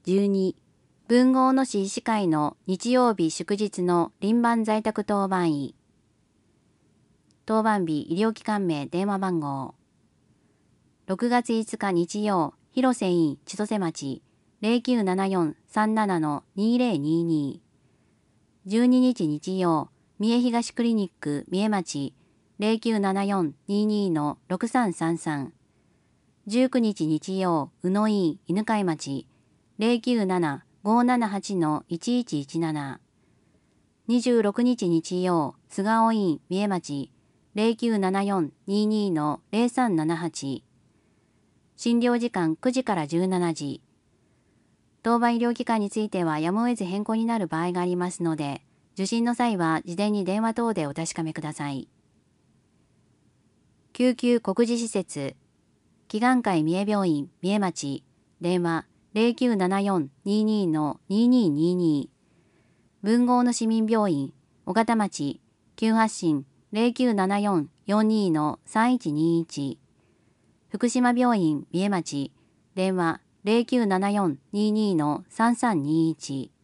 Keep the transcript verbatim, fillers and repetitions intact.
じゅうに、文豪野市医師会の日曜日祝日の輪番在宅当番医。当番日医療機関名電話番号。ろくがついつか日曜、広瀬院千歳町 ゼロきゅうななよんさんななのにゼロにに。じゅうににち日曜、三重東クリニック三重町 ゼロきゅうななよんににのろくさんさんさん。じゅうくにち日曜、宇野院犬飼町 ゼロきゅうななごななはちのいちいちいちなな。にじゅうろくにち日曜、菅尾院三重町 ゼロきゅうななよんににのゼロさんななはち。診療時間くじからじゅうしちじ。当番医療機関についてはやむを得ず変更になる場合がありますので、受診の際は事前に電話等でお確かめください。救急告示施設、祈願会三重病院三重町、電話ゼロきゅうななよんににのにににに。文豪の市民病院、尾形町、急発進ゼロきゅうななよんよんにのさんいちにいち。福島病院三重町、電話ゼロきゅうななよんににのさんさんにいち。